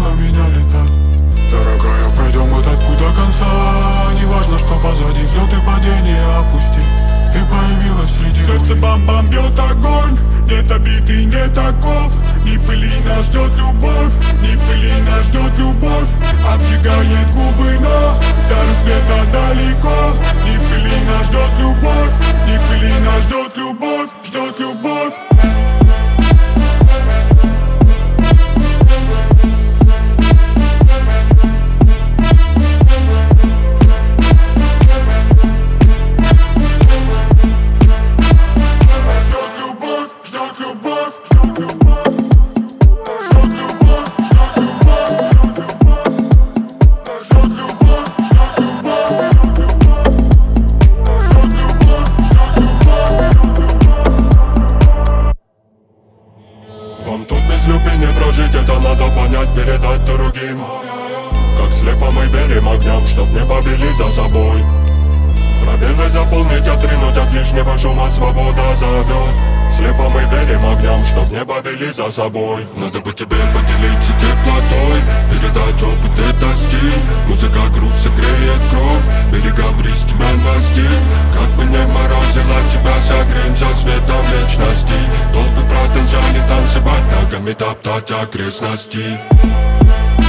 заставила меня летать. Дорогая, пройдем этот путь до конца. Не важно, что позади, взлет и падение опусти. Ты появилась среди сердце бам-бам бьет огонь. Нет обид и нет оков. Ни пыли нас ждет любовь, ни пыли нас ждет любовь. Обжигает губы, но до рассвета далеко. Ни пыли нас ждет любовь, ни пыли нас ждет любовь, ждет любовь. Вам тут без любви не прожить, это надо понять, передать другим. Как слепо мы верим огням, чтоб не повели за собой. Пробелы заполнить, отринуть от лишнего шума, свобода зовет. Слепо мы верим огням, чтоб не повели за собой. Надо бы тебе поделиться теплотой, передать опыт, это стиль. Музыка, грув согреет кровь, берега бриз тебя настиг. Как бы не морозило тебя, согреем со светом вечности. Толпы продолжали танцевать, ногами топтать окрестности.